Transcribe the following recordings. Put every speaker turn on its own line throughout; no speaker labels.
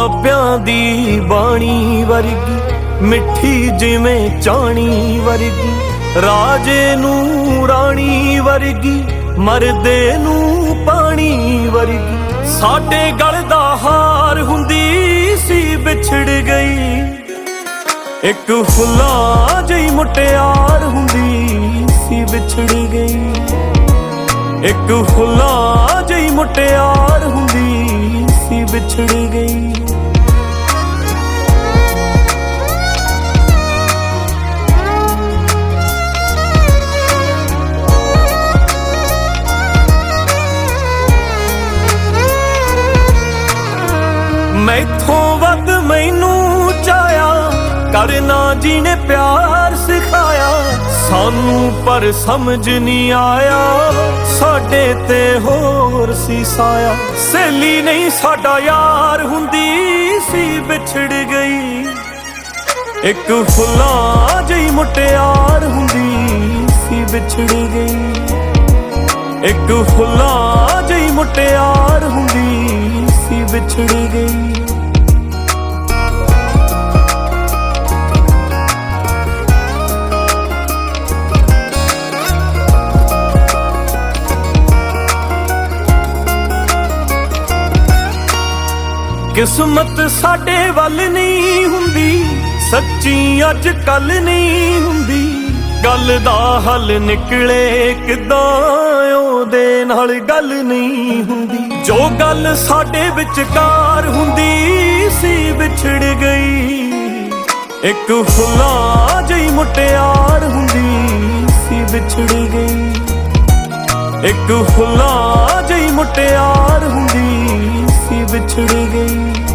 ਬਾਬਿਆਂ ਦੀ ਬਾਣੀ ਵਰਗੀ ਮਿੱਠੀ ਜਿਵੇਂ ਚਾਣੀ ਵਰਗੀ, ਰਾਜੇ ਨੂੰ ਰਾਣੀ ਵਰਗੀ, ਮਰਦੇ ਨੂੰ ਪਾਣੀ ਵਰਗੀ। ਸਾਡੇ ਗਲ ਦਾ ਹਾਰ ਹੁੰਦੀ ਸੀ ਵਿਛੜ ਗਈ, ਇੱਕ ਫੁੱਲਾਂ ਜਿਹੀ ਮੁਟਿਆਰ ਹੁੰਦੀ ਸੀ ਵਿਛੜ ਗਈ, ਇੱਕ ਫੁੱਲਾਂ ਜਿਹੀ ਮੁਟਿਆਰ ਹੁੰਦੀ ਸੀ ਵਿਛੜ ਗਈ। ਮੈਥੋਂ ਵੱਧ ਮੈਨੂੰ ਚਾਹਿਆ ਕਰਨਾ ਜਿਹਨੇ ਪਿਆਰ ਸਿਖਾਇਆ ਸਾਨੂੰ, ਪਰ ਸਮਝ ਨਹੀਂ ਆਇਆ ਸਾਡੇ ਤੇ ਹੋਰ ਸੀ ਸਾਇਆ। ਸਹੇਲੀ ਨਹੀਂ ਸਾਡਾ ਯਾਰ ਹੁੰਦੀ ਸੀ ਵਿਛੜ ਗਈ, ਇੱਕ ਫੁੱਲਾਂ ਜਿਹੀ ਮੁਟਿਆਰ ਹੁੰਦੀ ਸੀ ਵਿਛੜ ਗਈ, ਇੱਕ ਫੁੱਲਾਂ ਜਿਹੀ ਮੁਟਿਆਰ ਹੁੰਦੀ ਸੀ ਵਿਛੜ ਗਈ। ਕਿਸਮਤ ਸਾਡੇ ਵੱਲ ਨਹੀਂ ਹੁੰਦੀ, ਸੱਚੀ ਅੱਜ ਕੱਲ ਨਹੀਂ ਹੁੰਦੀ, ਗੱਲ ਦਾ ਹੱਲ ਨਿਕਲੇ ਕਿੱਦਾਂ ਉਹਦੇ ਨਾਲ ਗੱਲ ਨਹੀਂ ਹੁੰਦੀ। ਜੋ ਗੱਲ ਸਾਡੇ ਵਿਚਕਾਰ ਹੁੰਦੀ ਸੀ ਵਿਛੜ ਗਈ, ਇੱਕ ਫੁੱਲਾਂ ਜਿਹੀ ਮੁਟਿਆਰ ਹੁੰਦੀ ਸੀ ਵਿਛੜ ਗਈ, ਇੱਕ ਫੁੱਲਾਂ ਜਿਹੀ ਮੁਟਿਆਰ ਹੁੰਦੀ ਸੀ ਵਿਛੜ ਗਈ।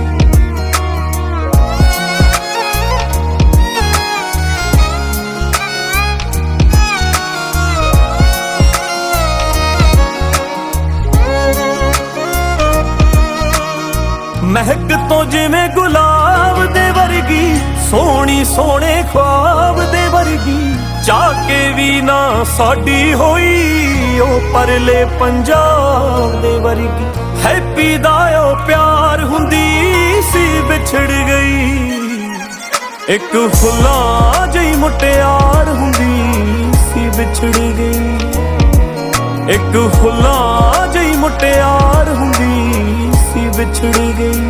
ਮਹਿਕ ਤੋਂ ਜਿਵੇਂ ਗੁਲਾਬ ਦੇ ਵਰਗੀ, ਸੋਹਣੀ ਸੋਹਣੇ ਖ਼ਵਾਬ ਦੇ ਵਰਗੀ, ਚਾਹ ਕੇ ਵੀ ਨਾ ਸਾਡੀ ਹੋਈ ਉਹ ਪਰਲੇ ਪੰਜਾਬ ਦੇ ਵਰਗੀ। ਹੈਪੀ ਦਾ ਉਹ ਪਿਆਰ ਹੁੰਦੀ ਸੀ ਵਿਛੜ ਗਈ, ਇੱਕ ਫੁੱਲਾਂ ਜਿਹੀ ਮੁਟਿਆਰ ਹੁੰਦੀ ਸੀ ਵਿਛੜ ਗਈ, ਇੱਕ ਫੁੱਲਾਂ ਜਿਹੀ ਮੁਟਿਆਰ ਹੁੰਦੀ ਸੀ ਵਿਛੜ ਗਈ।